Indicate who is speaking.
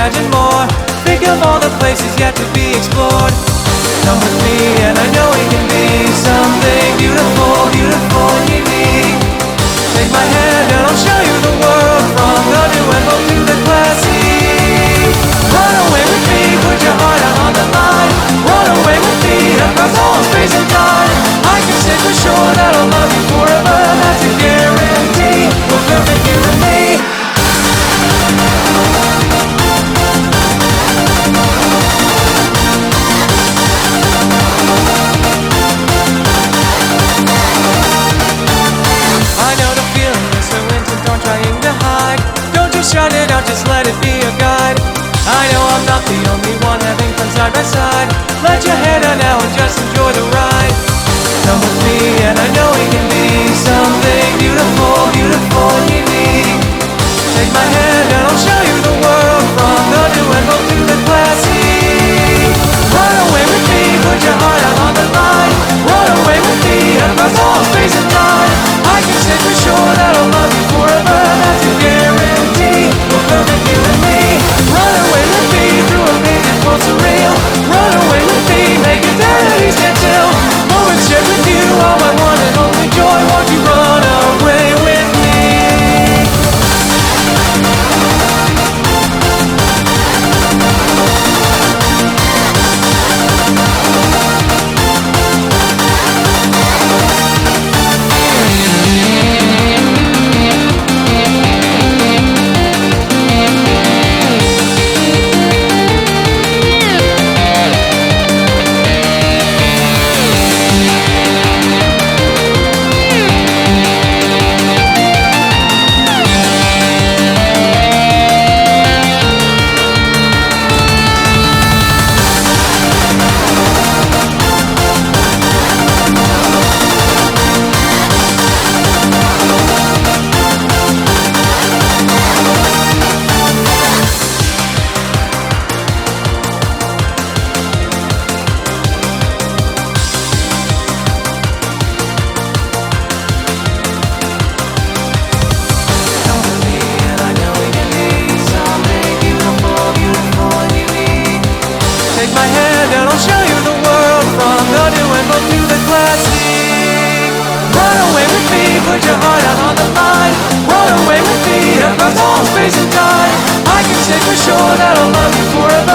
Speaker 1: imagine more. Think of all the places yet to be explored. Come with me and I know we can be something beautiful, beautiful and unique. Take my hand and I'll show you the world, from the new and old to the classic. Run away with me, put your heart out on the line. Run away with me across all space and time. I can say for sure that I'll love you forever. That's a guarantee. We're perfect, you and me. Shut it out, just let it be a guide. I know I'm not the only one having fun side by side. Let your head down now and just enjoy the ride. Come with me and I know we can be something beautiful, beautiful and unique. Take my hand and I'll show you the world, from the new and old to the classic. Run away with me, put your heart out on the line. Run away with me across all space and time. I can say for sure that I'll love you forever. That's a guarantee. Perfect, you and me. Run away with me through amazing world surreal. Run away with me, make eternity stand still. Moments shared with you, all my one and only joy. Won't you run away with me? Take my hand and I'll show you the world, from the new and old to the classic. Run away with me, put your heart out on the line. Run away with me across all space and time. I can say for sure that I'll love you forever.